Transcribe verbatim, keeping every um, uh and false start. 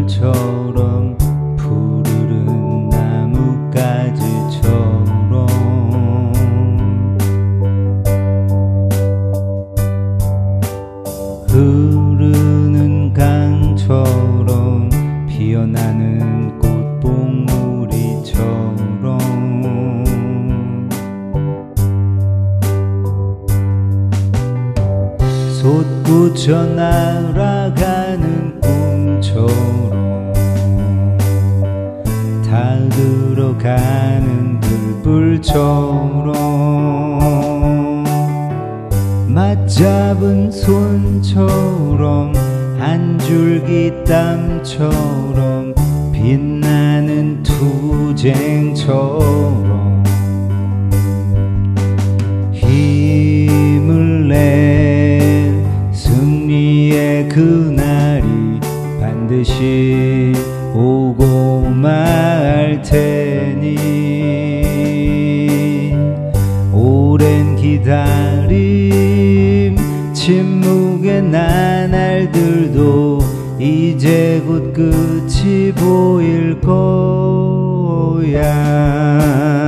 촛불처럼 푸르른 나뭇가지처럼 흐르는 강처럼 피어나는 꽃봉우리처럼 솟구쳐 날아가는 꿈처럼 다 들어가는 들불처럼 맞잡은 손처럼 한 줄기 땀처럼 빛나는 투쟁처럼 힘을 내 승리의 그날이 반드시 오고 말 테니 오랜 기다림 침묵의 나날들도 이제 곧 끝이 보일 거야.